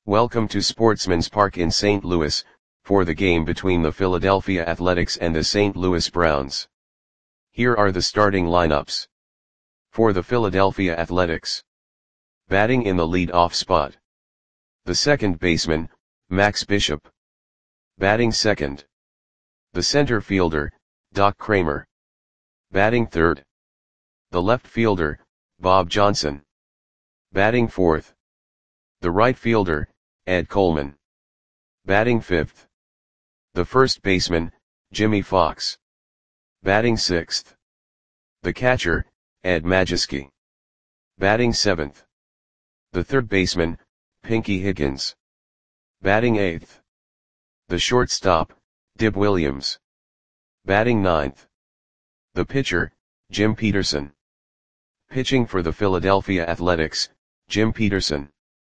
Welcome to Sportsman's Park in St. Louis, for the game between the Philadelphia Athletics and the St. Louis Browns. Here are the starting lineups. For the Philadelphia Athletics. Batting in the lead-off spot. The second baseman, Max Bishop. Batting second. The center fielder, Doc Kramer. Batting third. The left fielder, Bob Johnson. Batting fourth. The right fielder, Ed Coleman. Batting fifth. The first baseman, Jimmy Fox. Batting sixth. The catcher, Ed Majewski. Batting seventh. The third baseman, Pinky Higgins. Batting eighth. The shortstop, Dib Williams. Batting ninth. The pitcher, Jim Peterson. Pitching for the Philadelphia Athletics, Jim Peterson.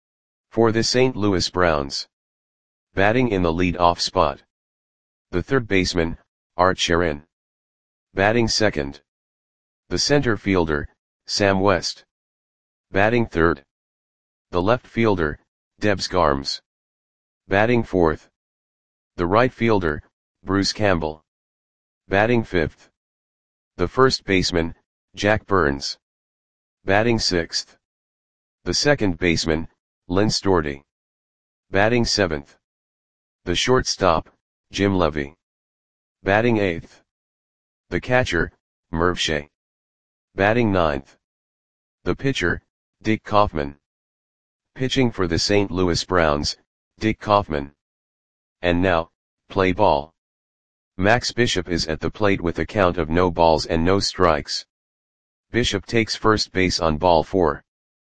For the St. Louis Browns. Batting in the lead-off spot. The third baseman, Art Sherin. Batting second. The center fielder, Sam West. Batting third. The left fielder, Debs Garms. Batting fourth. The right fielder, Bruce Campbell. Batting fifth. The first baseman, Jack Burns. Batting sixth. The second baseman, Lynn Storti. Batting seventh. The shortstop, Jim Levy. Batting eighth. The catcher, Merv Shea. Batting ninth. The pitcher, Dick Kaufman. Pitching for the St. Louis Browns, Dick Kaufman. And now, play ball. Max Bishop is at the plate with a count of no balls and no strikes. Bishop takes first base on ball 4.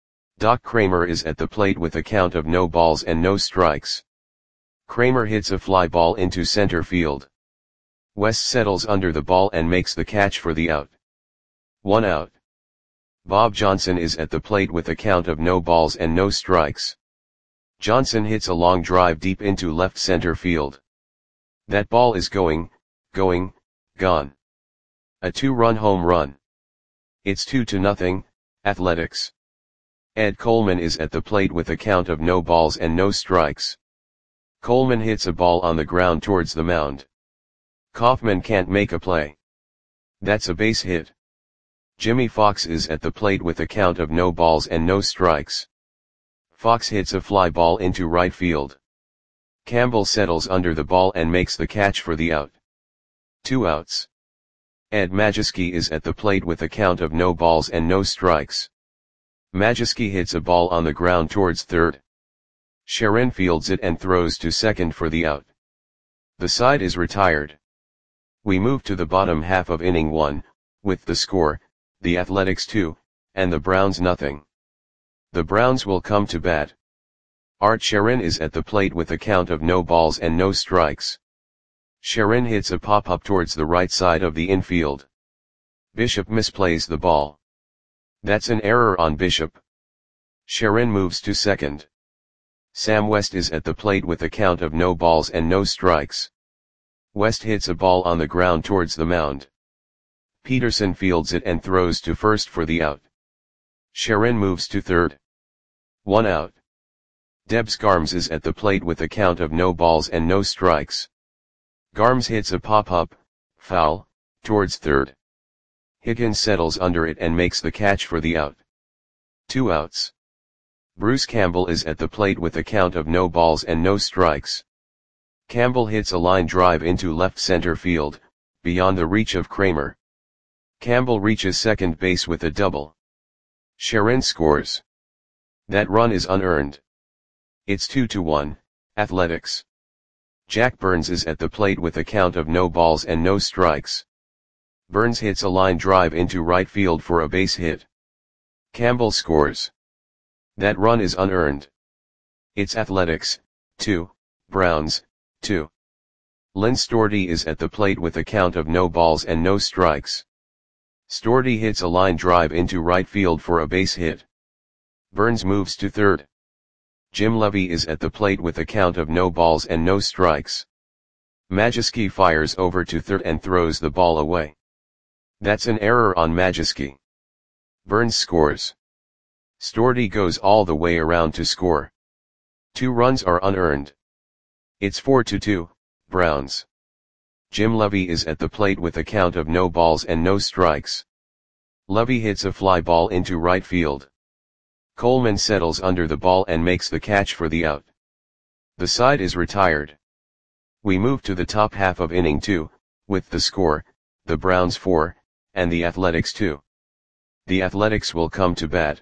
Doc Kramer is at the plate with a count of no balls and no strikes. Kramer hits a fly ball into center field. West settles under the ball and makes the catch for the out. 1 out. Bob Johnson is at the plate with a count of no balls and no strikes. Johnson hits a long drive deep into left center field. That ball is gone. A 2-run home run. It's 2-0, Athletics. Ed Coleman is at the plate with a count of no balls and no strikes. Coleman hits a ball on the ground towards the mound. Kaufman can't make a play. That's a base hit. Jimmy Fox is at the plate with a count of no balls and no strikes. Fox hits a fly ball into right field. Campbell settles under the ball and makes the catch for the out. 2 outs. Ed Majewski is at the plate with a count of no balls and no strikes. Majewski hits a ball on the ground towards third. Sherin fields it and throws to second for the out. The side is retired. We move to the bottom half of inning 1, with the score, the Athletics 2, and the Browns nothing. The Browns will come to bat. Art Sherin is at the plate with a count of no balls and no strikes. Sherin hits a pop-up towards the right side of the infield. Bishop misplays the ball. That's an error on Bishop. Sherin moves to second. Sam West is at the plate with a count of no balls and no strikes. West hits a ball on the ground towards the mound. Peterson fields it and throws to first for the out. Sherin moves to third. 1 out. Debs Garms is at the plate with a count of no balls and no strikes. Garms hits a pop-up, foul, towards third. Higgins settles under it and makes the catch for the out. 2 outs. Bruce Campbell is at the plate with a count of no balls and no strikes. Campbell hits a line drive into left center field, beyond the reach of Kramer. Campbell reaches second base with a double. Sherin scores. That run is unearned. It's 2-1, Athletics. Jack Burns is at the plate with a count of no balls and no strikes. Burns hits a line drive into right field for a base hit. Campbell scores. That run is unearned. It's Athletics, 2, Browns, 2. Lynn Storti is at the plate with a count of no balls and no strikes. Storti hits a line drive into right field for a base hit. Burns moves to third. Jim Levy is at the plate with a count of no balls and no strikes. Majewski fires over to third and throws the ball away. That's an error on Majewski. Burns scores. Storti goes all the way around to score. 2 runs are unearned. It's 4-2, Browns. Jim Levy is at the plate with a count of no balls and no strikes. Levy hits a fly ball into right field. Coleman settles under the ball and makes the catch for the out. The side is retired. We move to the top half of inning 2, with the score, the Browns 4, and the Athletics 2. The Athletics will come to bat.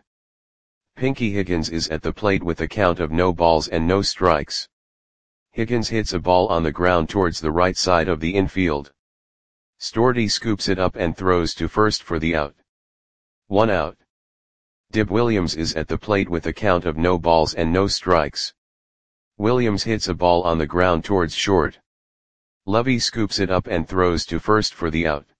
Pinky Higgins is at the plate with a count of no balls and no strikes. Higgins hits a ball on the ground towards the right side of the infield. Storty scoops it up and throws to first for the out. 1 out. Dib Williams is at the plate with a count of no balls and no strikes. Williams hits a ball on the ground towards short. Levy scoops it up and throws to first for the out.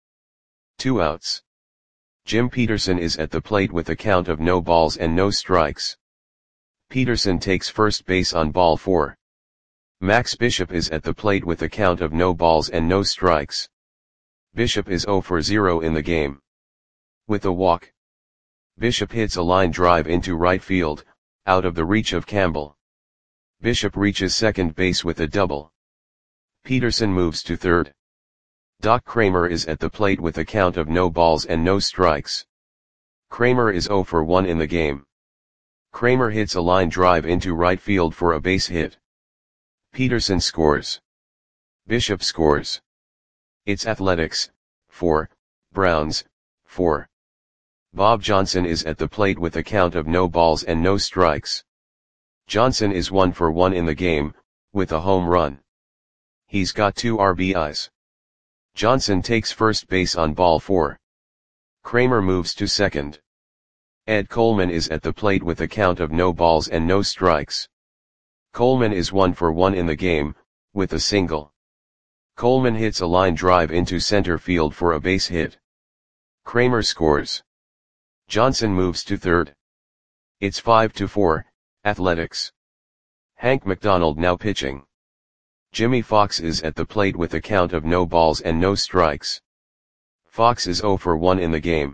2 outs. Jim Peterson is at the plate with a count of no balls and no strikes. Peterson takes first base on ball 4. Max Bishop is at the plate with a count of no balls and no strikes. Bishop is 0 for 0 in the game. With a walk, Bishop hits a line drive into right field, out of the reach of Campbell. Bishop reaches second base with a double. Peterson moves to third. Doc Kramer is at the plate with a count of no balls and no strikes. Kramer is 0 for 1 in the game. Kramer hits a line drive into right field for a base hit. Peterson scores. Bishop scores. It's Athletics, 4, Browns, 4. Bob Johnson is at the plate with a count of no balls and no strikes. Johnson is 1 for 1 in the game, with a home run. He's got 2 RBIs. Johnson takes first base on ball 4. Kramer moves to second. Ed Coleman is at the plate with a count of no balls and no strikes. Coleman is 1 for 1 in the game, with a single. Coleman hits a line drive into center field for a base hit. Kramer scores. Johnson moves to third. It's 5-4, Athletics. Hank McDonald now pitching. Jimmy Fox is at the plate with a count of no balls and no strikes. Fox is 0 for 1 in the game.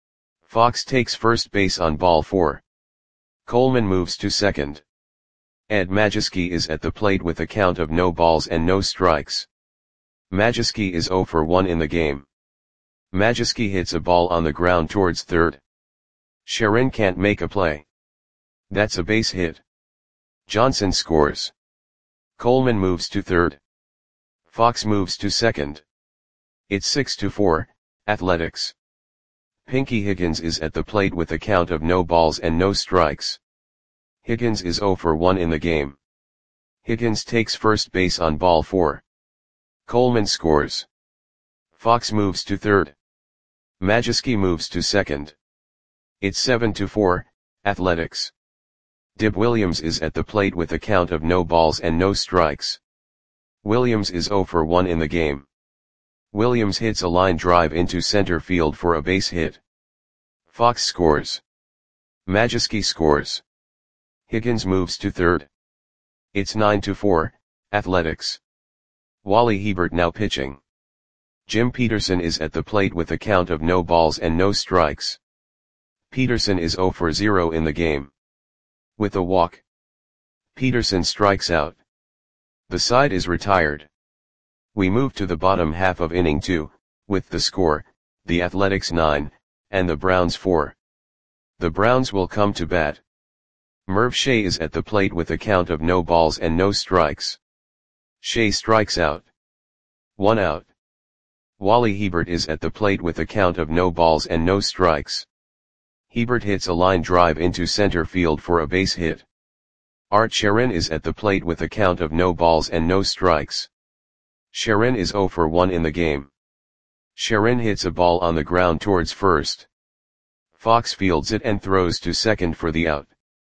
Fox takes first base on ball 4. Coleman moves to second. Ed Majewski is at the plate with a count of no balls and no strikes. Majewski is 0 for 1 in the game. Majewski hits a ball on the ground towards third. Sharon can't make a play. That's a base hit. Johnson scores. Coleman moves to third. Fox moves to second. It's 6-4, Athletics. Pinky Higgins is at the plate with a count of no balls and no strikes. Higgins is 0 for 1 in the game. Higgins takes first base on ball 4. Coleman scores. Fox moves to third. Majewski moves to second. It's 7-4, Athletics. Dib Williams is at the plate with a count of no balls and no strikes. Williams is 0 for 1 in the game. Williams hits a line drive into center field for a base hit. Fox scores. Majewski scores. Higgins moves to third. It's 9-4, Athletics. Wally Hebert now pitching. Jim Peterson is at the plate with a count of no balls and no strikes. Peterson is 0 for 0 in the game. With a walk, Peterson strikes out. The side is retired. We move to the bottom half of inning 2, with the score, the Athletics 9, and the Browns 4. The Browns will come to bat. Merv Shea is at the plate with a count of no balls and no strikes. Shea strikes out. 1 out. Wally Hebert is at the plate with a count of no balls and no strikes. Hebert hits a line drive into center field for a base hit. Art Sharon is at the plate with a count of no balls and no strikes. Sharon is 0 for 1 in the game. Sharon hits a ball on the ground towards first. Fox fields it and throws to second for the out.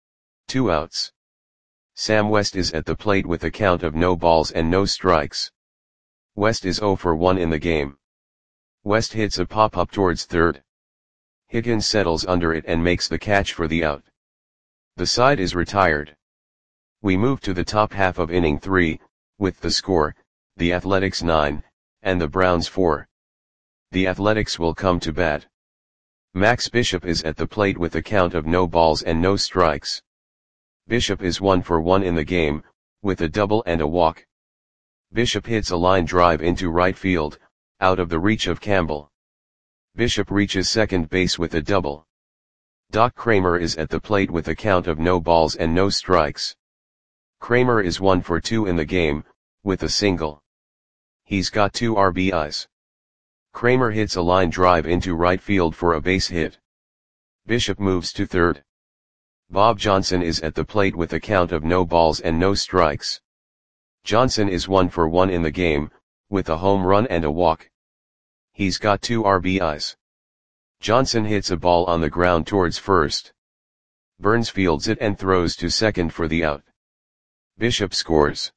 2 outs. Sam West is at the plate with a count of no balls and no strikes. West is 0 for 1 in the game. West hits a pop-up towards third. Higgins settles under it and makes the catch for the out. The side is retired. We move to the top half of inning 3, with the score, the Athletics 9, and the Browns 4. The Athletics will come to bat. Max Bishop is at the plate with a count of no balls and no strikes. Bishop is 1 for 1 in the game, with a double and a walk. Bishop hits a line drive into right field, out of the reach of Campbell. Bishop reaches second base with a double. Doc Kramer is at the plate with a count of no balls and no strikes. Kramer is 1 for 2 in the game, with a single. He's got 2 RBIs. Kramer hits a line drive into right field for a base hit. Bishop moves to third. Bob Johnson is at the plate with a count of no balls and no strikes. Johnson is 1 for 1 in the game, with a home run and a walk. He's got 2 RBIs. Johnson hits a ball on the ground towards first. Burns fields it and throws to second for the out. Bishop scores.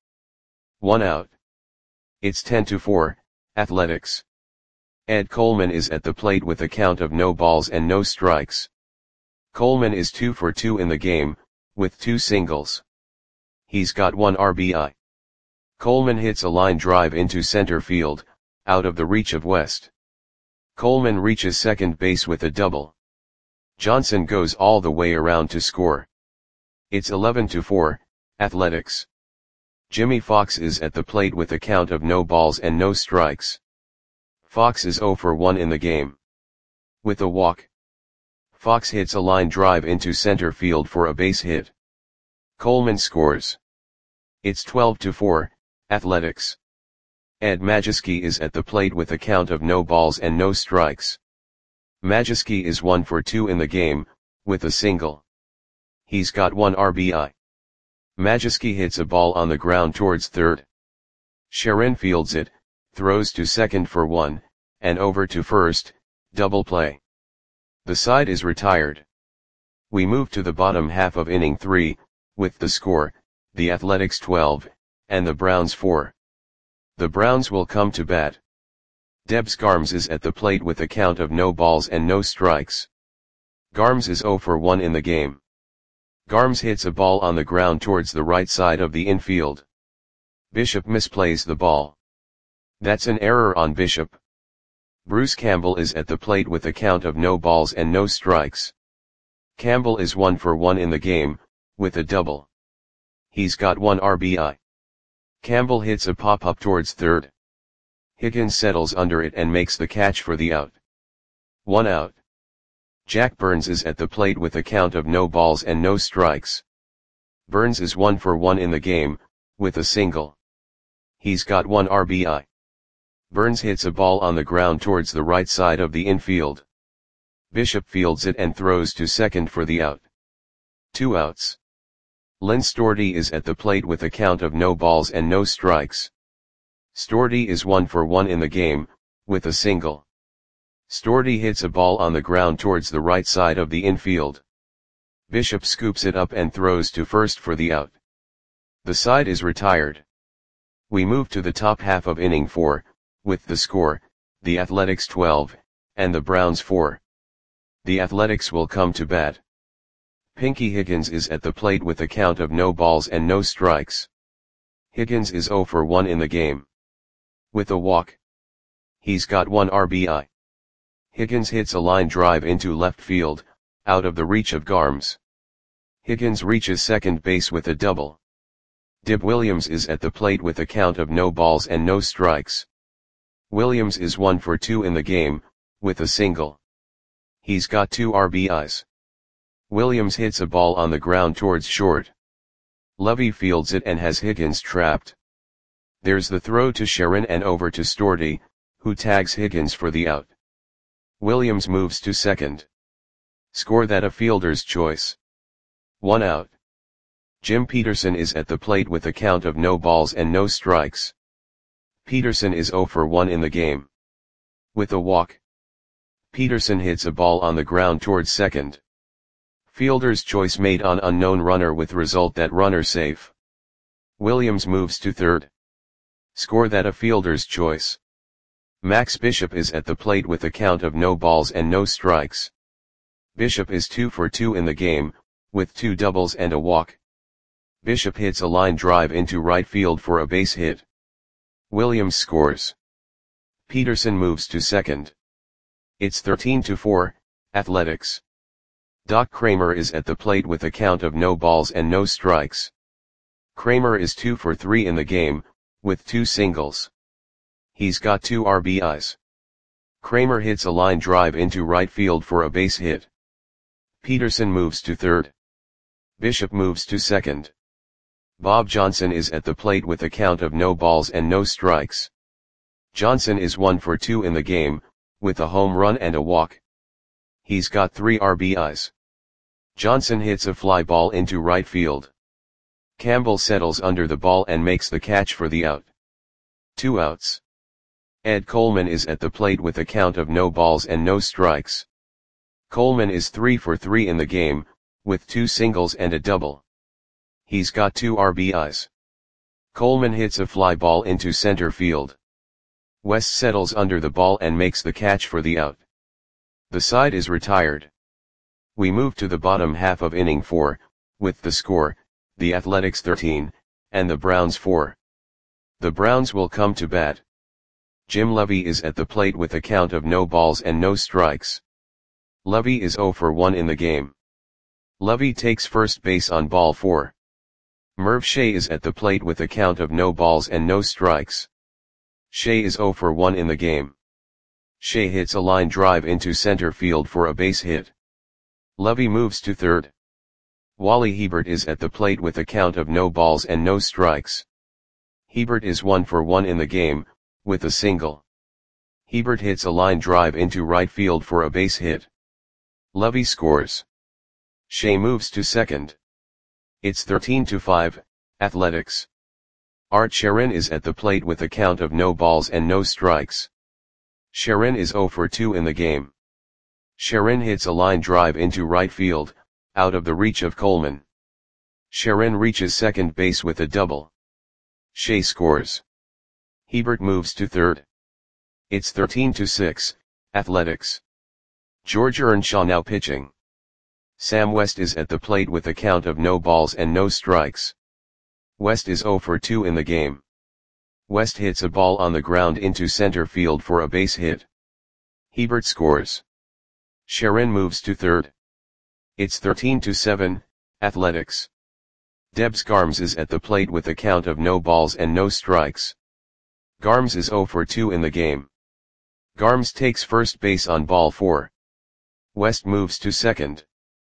1 out. It's 10-4, Athletics. Ed Coleman is at the plate with a count of no balls and no strikes. Coleman is 2 for 2 in the game, with 2 singles. He's got 1 RBI. Coleman hits a line drive into center field, out of the reach of West. Coleman reaches second base with a double. Johnson goes all the way around to score. It's 11-4, Athletics. Jimmy Fox is at the plate with a count of no balls and no strikes. Fox is 0 for 1 in the game. With a walk. Fox hits a line drive into center field for a base hit. Coleman scores. It's 12-4, Athletics. Ed Majewski is at the plate with a count of no balls and no strikes. Majewski is 1 for 2 in the game, with a single. He's got 1 RBI. Majewski hits a ball on the ground towards third. Sharon fields it, throws to second for 1, and over to first, double play. The side is retired. We move to the bottom half of inning 3, with the score, the Athletics 12, and the Browns 4. The Browns will come to bat. Debs Garms is at the plate with a count of no balls and no strikes. Garms is 0 for 1 in the game. Garms hits a ball on the ground towards the right side of the infield. Bishop misplays the ball. That's an error on Bishop. Bruce Campbell is at the plate with a count of no balls and no strikes. Campbell is 1 for 1 in the game, with a double. He's got 1 RBI. Campbell hits a pop-up towards third. Higgins settles under it and makes the catch for the out. 1 out. Jack Burns is at the plate with a count of no balls and no strikes. Burns is 1 for 1 in the game, with a single. He's got 1 RBI. Burns hits a ball on the ground towards the right side of the infield. Bishop fields it and throws to second for the out. 2 outs. Lynn Storti is at the plate with a count of no balls and no strikes. Storti is 1 for 1 in the game, with a single. Storti hits a ball on the ground towards the right side of the infield. Bishop scoops it up and throws to first for the out. The side is retired. We move to the top half of inning 4, with the score, the Athletics 12, and the Browns 4. The Athletics will come to bat. Pinky Higgins is at the plate with a count of no balls and no strikes. Higgins is 0 for 1 in the game. With a walk. He's got 1 RBI. Higgins hits a line drive into left field, out of the reach of Garms. Higgins reaches second base with a double. Dib Williams is at the plate with a count of no balls and no strikes. Williams is 1 for 2 in the game, with a single. He's got 2 RBIs. Williams hits a ball on the ground towards short. Levy fields it and has Higgins trapped. There's the throw to Sharon and over to Storti, who tags Higgins for the out. Williams moves to second. Score that a fielder's choice. 1 out. Jim Peterson is at the plate with a count of no balls and no strikes. Peterson is 0 for 1 in the game. With a walk. Peterson hits a ball on the ground towards second. Fielder's choice made on unknown runner with result that runner safe. Williams moves to third. Score that a fielder's choice. Max Bishop is at the plate with a count of no balls and no strikes. Bishop is 2 for 2 in the game, with 2 doubles and a walk. Bishop hits a line drive into right field for a base hit. Williams scores. Peterson moves to second. It's 13-4, Athletics. Doc Kramer is at the plate with a count of no balls and no strikes. Kramer is 2 for 3 in the game, with 2 singles. He's got 2 RBIs. Kramer hits a line drive into right field for a base hit. Peterson moves to third. Bishop moves to second. Bob Johnson is at the plate with a count of no balls and no strikes. Johnson is 1 for 2 in the game, with a home run and a walk. He's got 3 RBIs. Johnson hits a fly ball into right field. Campbell settles under the ball and makes the catch for the out. 2 outs. Ed Coleman is at the plate with a count of no balls and no strikes. Coleman is 3 for 3 in the game, with 2 singles and a double. He's got 2 RBIs. Coleman hits a fly ball into center field. West settles under the ball and makes the catch for the out. The side is retired. We move to the bottom half of inning 4, with the score, the Athletics 13, and the Browns 4. The Browns will come to bat. Jim Levy is at the plate with a count of no balls and no strikes. Levy is 0 for 1 in the game. Levy takes first base on ball 4. Merv Shea is at the plate with a count of no balls and no strikes. Shea is 0 for 1 in the game. Shea hits a line drive into center field for a base hit. Levy moves to third. Wally Hebert is at the plate with a count of no balls and no strikes. Hebert is 1 for 1 in the game, with a single. Hebert hits a line drive into right field for a base hit. Levy scores. Shea moves to second. It's 13-5, Athletics. Art Sherin is at the plate with a count of no balls and no strikes. Sherin is 0 for 2 in the game. Sherin hits a line drive into right field, out of the reach of Coleman. Sherin reaches second base with a double. Shea scores. Hebert moves to third. It's 13-6, Athletics. George Earnshaw now pitching. Sam West is at the plate with a count of no balls and no strikes. West is 0 for 2 in the game. West hits a ball on the ground into center field for a base hit. Hebert scores. Sherin moves to third. It's 13-7, Athletics. Debs Garms is at the plate with a count of no balls and no strikes. Garms is 0 for 2 in the game. Garms takes first base on ball 4. West moves to second.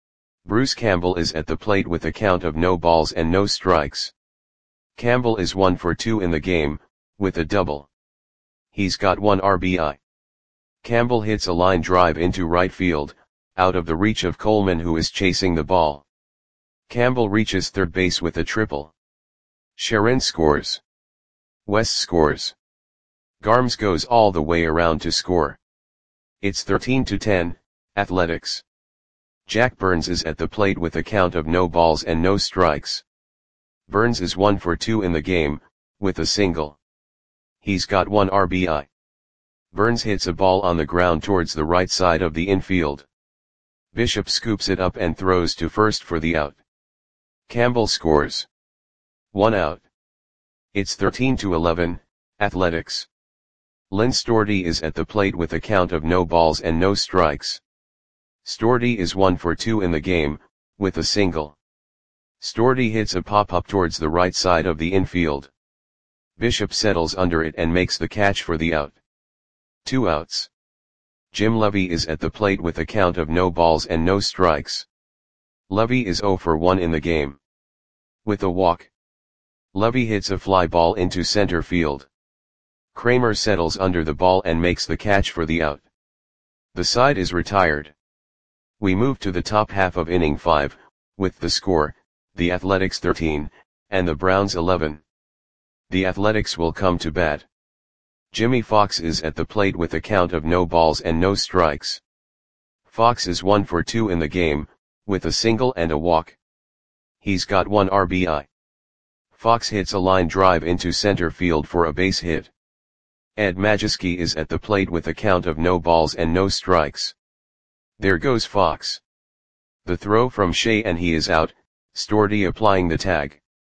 Bruce Campbell is at the plate with a count of no balls and no strikes. Campbell is 1 for 2 in the game, with a double. He's got 1 RBI. Campbell hits a line drive into right field, out of the reach of Coleman who is chasing the ball. Campbell reaches third base with a triple. Sherin scores. West scores. Garms goes all the way around to score. It's 13-10, Athletics. Jack Burns is at the plate with a count of no balls and no strikes. Burns is 1 for 2 in the game, with a single. He's got 1 RBI. Burns hits a ball on the ground towards the right side of the infield. Bishop scoops it up and throws to first for the out. Campbell scores. 1 out. It's 13-11, Athletics. Lynn Stordy is at the plate with a count of no balls and no strikes. Stordy is 1 for 2 in the game, with a single. Stordy hits a pop-up towards the right side of the infield. Bishop settles under it and makes the catch for the out. 2 outs. Jim Levy is at the plate with a count of no balls and no strikes. Levy is 0 for 1 in the game. With a walk. Levy hits a fly ball into center field. Kramer settles under the ball and makes the catch for the out. The side is retired. We move to the top half of inning 5, with the score, the Athletics 13, and the Browns 11. The Athletics will come to bat. Jimmy Fox is at the plate with a count of no balls and no strikes. Fox is 1 for 2 in the game, with a single and a walk. He's got 1 RBI. Fox hits a line drive into center field for a base hit. Ed Majewski is at the plate with a count of no balls and no strikes. There goes Fox. The throw from Shea and he is out, Stordy applying the tag.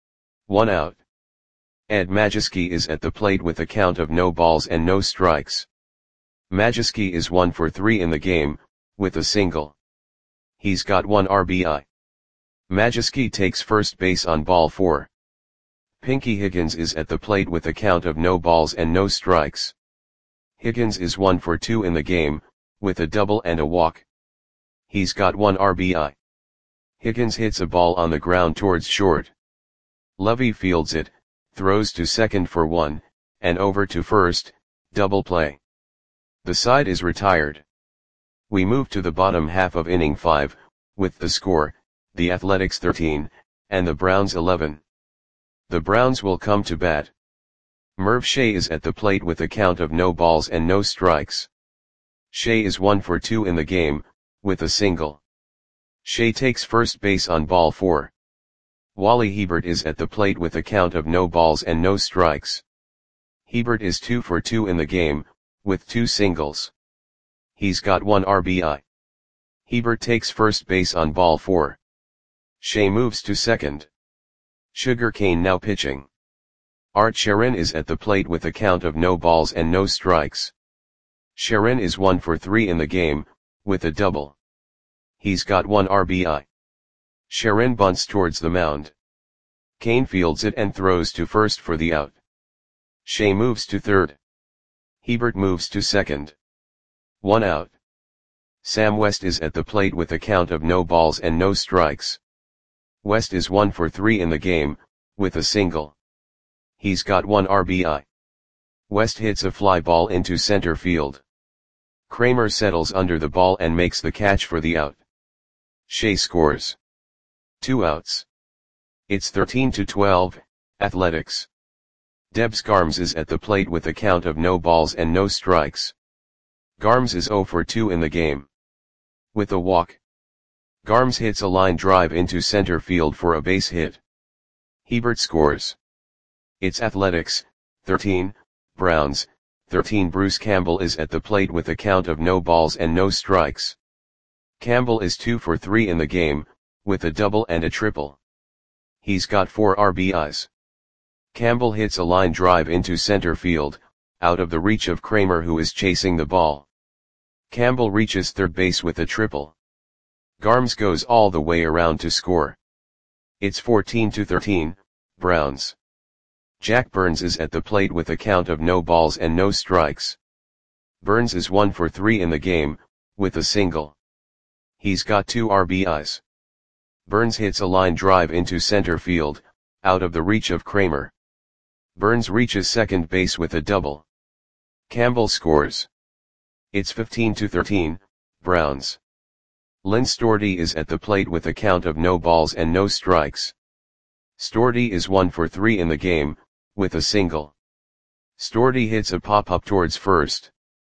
1 out. Ed Majewski is at the plate with a count of no balls and no strikes. Majewski is 1 for 3 in the game, with a single. He's got 1 RBI. Majewski takes first base on ball 4. Pinky Higgins is at the plate with a count of no balls and no strikes. Higgins is 1 for 2 in the game, with a double and a walk. He's got 1 RBI. Higgins hits a ball on the ground towards short. Lovey fields it, throws to second for 1, and over to first, double play. The side is retired. We move to the bottom half of inning 5, with the score, the Athletics 13, and the Browns 11. The Browns will come to bat. Merv Shea is at the plate with a count of no balls and no strikes. Shea is 1 for 2 in the game, with a single. Shea takes first base on ball 4. Wally Hebert is at the plate with a count of no balls and no strikes. Hebert is 2 for 2 in the game, with 2 singles. He's got 1 RBI. Hebert takes first base on ball 4. Shea moves to second. Sugar Kane now pitching. Art Sharon is at the plate with a count of no balls and no strikes. Sharon is 1 for 3 in the game, with a double. He's got 1 RBI. Sharon bunts towards the mound. Kane fields it and throws to first for the out. Shea moves to third. Hebert moves to second. 1 out. Sam West is at the plate with a count of no balls and no strikes. West is 1 for 3 in the game, with a single. He's got 1 RBI. West hits a fly ball into center field. Kramer settles under the ball and makes the catch for the out. Shea scores. 2 outs. It's 13-12, Athletics. Debs Garms is at the plate with a count of no balls and no strikes. Garms is 0 for 2 in the game. With a walk. Garms hits a line drive into center field for a base hit. Hebert scores. It's Athletics, 13, Browns, 13. Bruce Campbell is at the plate with a count of no balls and no strikes. Campbell is 2 for 3 in the game, with a double and a triple. He's got 4 RBIs. Campbell hits a line drive into center field, out of the reach of Kramer who is chasing the ball. Campbell reaches third base with a triple. Garms goes all the way around to score. It's 14-13, Browns. Jack Burns is at the plate with a count of no balls and no strikes. Burns is 1 for 3 in the game, with a single. He's got 2 RBIs. Burns hits a line drive into center field, out of the reach of Kramer. Burns reaches second base with a double. Campbell scores. It's 15-13, Browns. Lynn Stordy is at the plate with a count of no balls and no strikes. Stordy is 1 for 3 in the game, with a single. Stordy hits a pop-up towards first.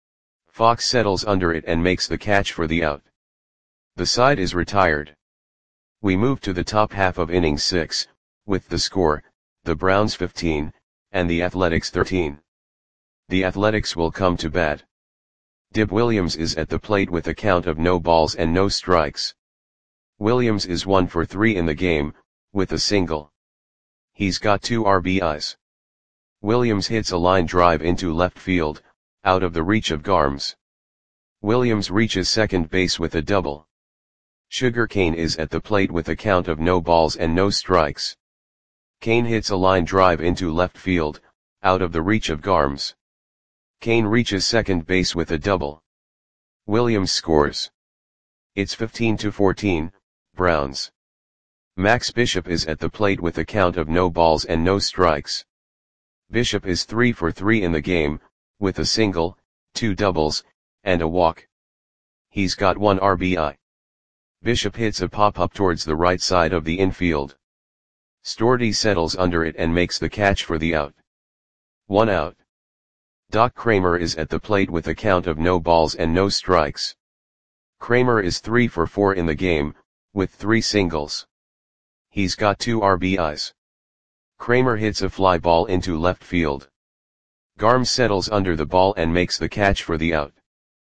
Fox settles under it and makes the catch for the out. The side is retired. We move to the top half of inning 6, with the score, the Browns 15, and the Athletics 13. The Athletics will come to bat. Dib Williams is at the plate with a count of no balls and no strikes. Williams is 1 for 3 in the game, with a single. He's got 2 RBIs. Williams hits a line drive into left field, out of the reach of Garms. Williams reaches second base with a double. Sugar Kane is at the plate with a count of no balls and no strikes. Kane hits a line drive into left field, out of the reach of Garms. Kane reaches second base with a double. Williams scores. It's 15-14, Browns. Max Bishop is at the plate with a count of no balls and no strikes. Bishop is 3 for 3 in the game, with a single, 2 doubles, and a walk. He's got 1 RBI. Bishop hits a pop-up towards the right side of the infield. Stordy settles under it and makes the catch for the out. 1 out. Doc Kramer is at the plate with a count of no balls and no strikes. Kramer is 3 for 4 in the game, with 3 singles. He's got 2 RBIs. Kramer hits a fly ball into left field. Garms settles under the ball and makes the catch for the out.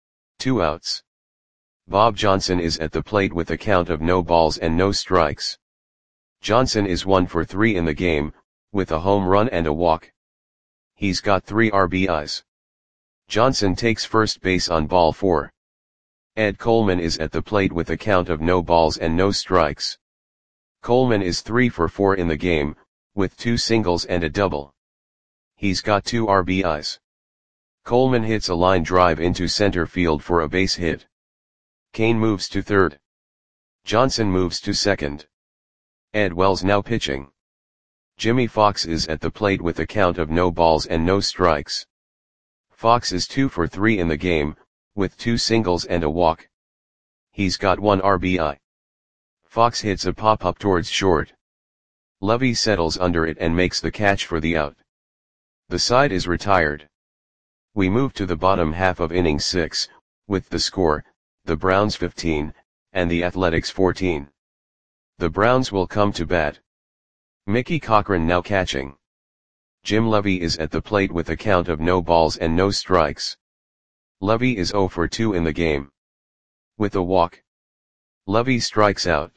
2 outs. Bob Johnson is at the plate with a count of no balls and no strikes. Johnson is 1 for 3 in the game, with a home run and a walk. He's got 3 RBIs. Johnson takes first base on ball 4. Ed Coleman is at the plate with a count of no balls and no strikes. Coleman is 3 for 4 in the game, with 2 singles and a double. He's got 2 RBIs. Coleman hits a line drive into center field for a base hit. Cain moves to third. Johnson moves to second. Ed Wells now pitching. Jimmy Fox is at the plate with a count of no balls and no strikes. Fox is 2 for 3 in the game, with 2 singles and a walk. He's got 1 RBI. Fox hits a pop-up towards short. Lovey settles under it and makes the catch for the out. The side is retired. We move to the bottom half of inning 6, with the score, the Browns 15, and the Athletics 14. The Browns will come to bat. Mickey Cochrane now catching. Jim Lovey is at the plate with a count of no balls and no strikes. Lovey is 0 for 2 in the game. With a walk. Lovey strikes out.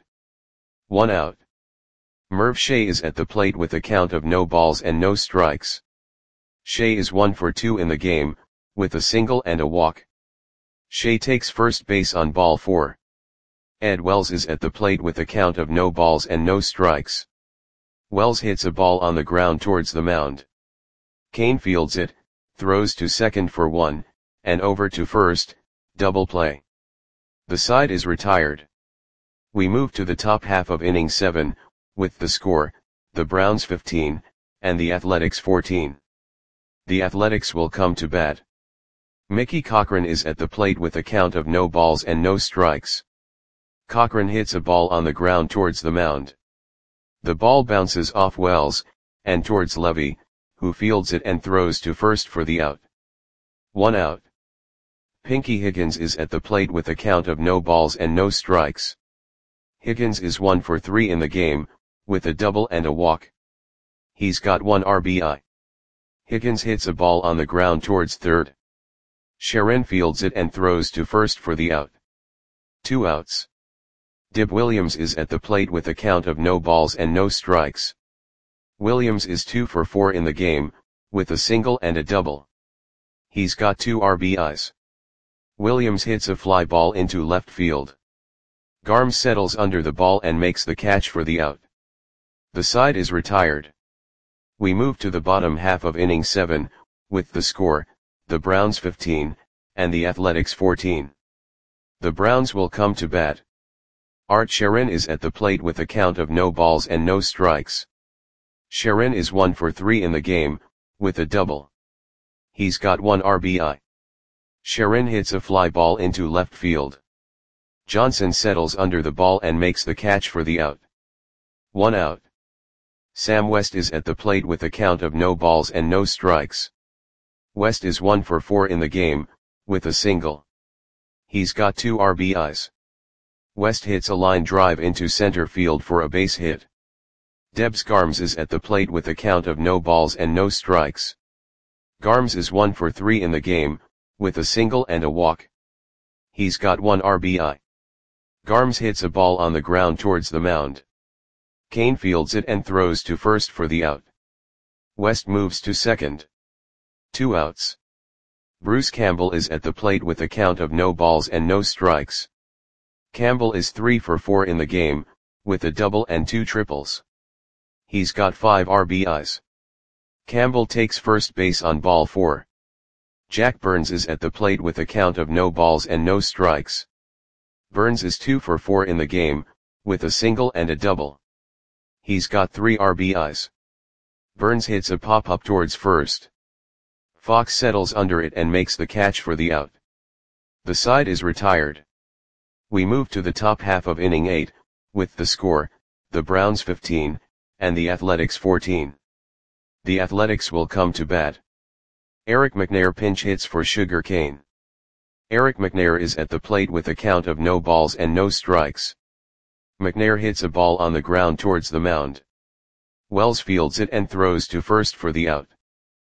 1 out. Merv Shea is at the plate with a count of no balls and no strikes. Shea is 1 for 2 in the game, with a single and a walk. Shea takes first base on ball 4. Ed Wells is at the plate with a count of no balls and no strikes. Wells hits a ball on the ground towards the mound. Cain fields it, throws to second for 1, and over to first, double play. The side is retired. We move to the top half of inning 7, with the score, the Browns 15, and the Athletics 14. The Athletics will come to bat. Mickey Cochrane is at the plate with a count of no balls and no strikes. Cochrane hits a ball on the ground towards the mound. The ball bounces off Wells, and towards Lovey, who fields it and throws to first for the out. 1 out. Pinky Higgins is at the plate with a count of no balls and no strikes. Higgins is 1 for 3 in the game, with a double and a walk. He's got 1 RBI. Higgins hits a ball on the ground towards third. Sharon fields it and throws to first for the out. 2 outs. Dib Williams is at the plate with a count of no balls and no strikes. Williams is 2 for 4 in the game, with a single and a double. He's got 2 RBIs. Williams hits a fly ball into left field. Garm settles under the ball and makes the catch for the out. The side is retired. We move to the bottom half of inning 7, with the score, the Browns 15, and the Athletics 14. The Browns will come to bat. Art Sharon is at the plate with a count of no balls and no strikes. Sharon is 1 for 3 in the game, with a double. He's got 1 RBI. Sharon hits a fly ball into left field. Johnson settles under the ball and makes the catch for the out. 1 out. Sam West is at the plate with a count of no balls and no strikes. West is 1 for 4 in the game, with a single. He's got 2 RBIs. West hits a line drive into center field for a base hit. Debs Garms is at the plate with a count of no balls and no strikes. Garms is 1 for 3 in the game, with a single and a walk. He's got 1 RBI. Garms hits a ball on the ground towards the mound. Cain fields it and throws to first for the out. West moves to second. 2 outs. Bruce Campbell is at the plate with a count of no balls and no strikes. Campbell is 3 for 4 in the game, with a double and 2 triples. He's got 5 RBIs. Campbell takes first base on ball 4. Jack Burns is at the plate with a count of no balls and no strikes. Burns is 2 for 4 in the game, with a single and a double. He's got 3 RBIs. Burns hits a pop-up towards first. Fox settles under it and makes the catch for the out. The side is retired. We move to the top half of inning 8, with the score, the Browns 15, and the Athletics 14. The Athletics will come to bat. Eric McNair pinch hits for Sugar Cane. Eric McNair is at the plate with a count of no balls and no strikes. McNair hits a ball on the ground towards the mound. Wells fields it and throws to first for the out.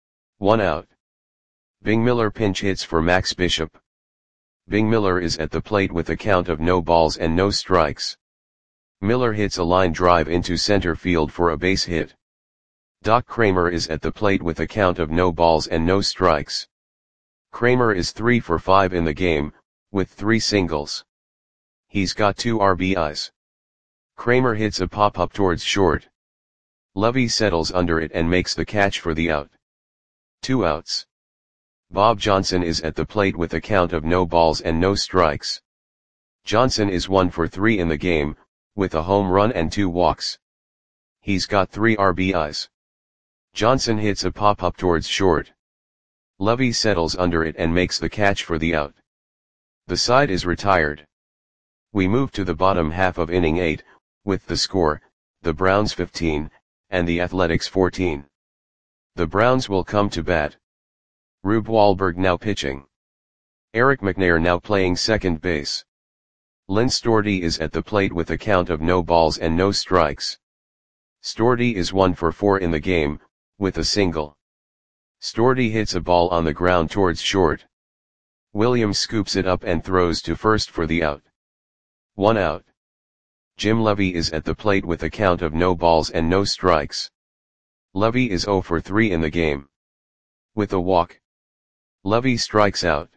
1 out. Bing Miller pinch hits for Max Bishop. Bing Miller is at the plate with a count of no balls and no strikes. Miller hits a line drive into center field for a base hit. Doc Kramer is at the plate with a count of no balls and no strikes. Kramer is 3 for 5 in the game, with 3 singles. He's got 2 RBIs. Kramer hits a pop-up towards short. Lovey settles under it and makes the catch for the out. 2 outs. Bob Johnson is at the plate with a count of no balls and no strikes. Johnson is 1 for 3 in the game, with a home run and 2 walks. He's got 3 RBIs. Johnson hits a pop-up towards short. Lovey settles under it and makes the catch for the out. The side is retired. We move to the bottom half of inning 8, with the score, the Browns 15, and the Athletics 14. The Browns will come to bat. Rube Wahlberg now pitching. Eric McNair now playing second base. Lynn Stordy is at the plate with a count of no balls and no strikes. Stordy is 1 for 4 in the game, with a single. Stordy hits a ball on the ground towards short. Williams scoops it up and throws to first for the out. 1 out. Jim Lovey is at the plate with a count of no balls and no strikes. Lovey is 0 for 3 in the game. With a walk. Lovey strikes out.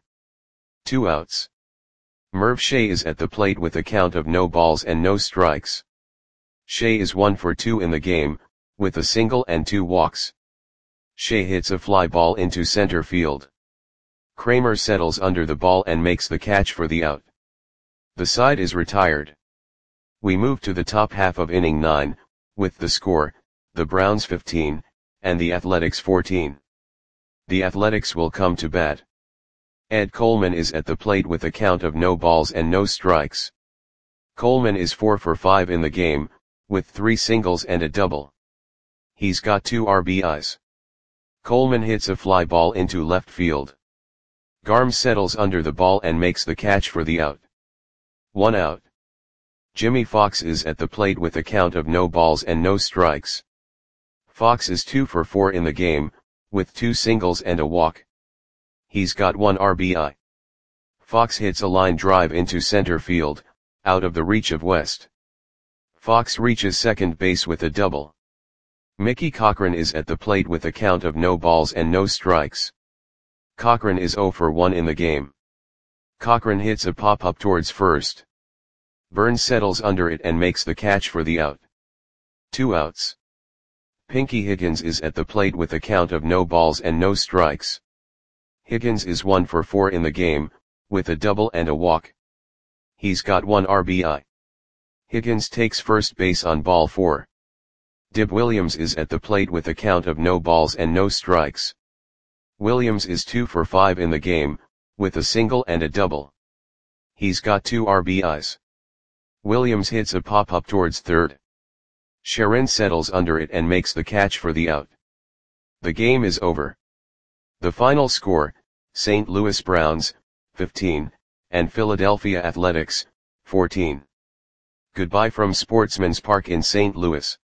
2 outs. Merv Shea is at the plate with a count of no balls and no strikes. Shea is 1 for 2 in the game, with a single and 2 walks. Shea hits a fly ball into center field. Kramer settles under the ball and makes the catch for the out. The side is retired. We move to the top half of inning 9, with the score, the Browns 15, and the Athletics 14. The Athletics will come to bat. Ed Coleman is at the plate with a count of no balls and no strikes. Coleman is 4 for 5 in the game, with 3 singles and a double. He's got 2 RBIs. Coleman hits a fly ball into left field. Garm settles under the ball and makes the catch for the out. 1 out. Jimmy Fox is at the plate with a count of no balls and no strikes. Fox is 2 for 4 in the game, with 2 singles and a walk. He's got 1 RBI. Fox hits a line drive into center field, out of the reach of West. Fox reaches second base with a double. Mickey Cochran is at the plate with a count of no balls and no strikes. Cochran is 0 for 1 in the game. Cochran hits a pop-up towards first. Burns settles under it and makes the catch for the out. 2 outs. Pinky Higgins is at the plate with a count of no balls and no strikes. Higgins is 1 for 4 in the game, with a double and a walk. He's got 1 RBI. Higgins takes first base on ball 4. Dib Williams is at the plate with a count of no balls and no strikes. Williams is 2 for 5 in the game, with a single and a double. He's got 2 RBIs. Williams hits a pop-up towards third. Sharon settles under it and makes the catch for the out. The game is over. The final score, St. Louis Browns, 15, and Philadelphia Athletics, 14. Goodbye from Sportsman's Park in St. Louis.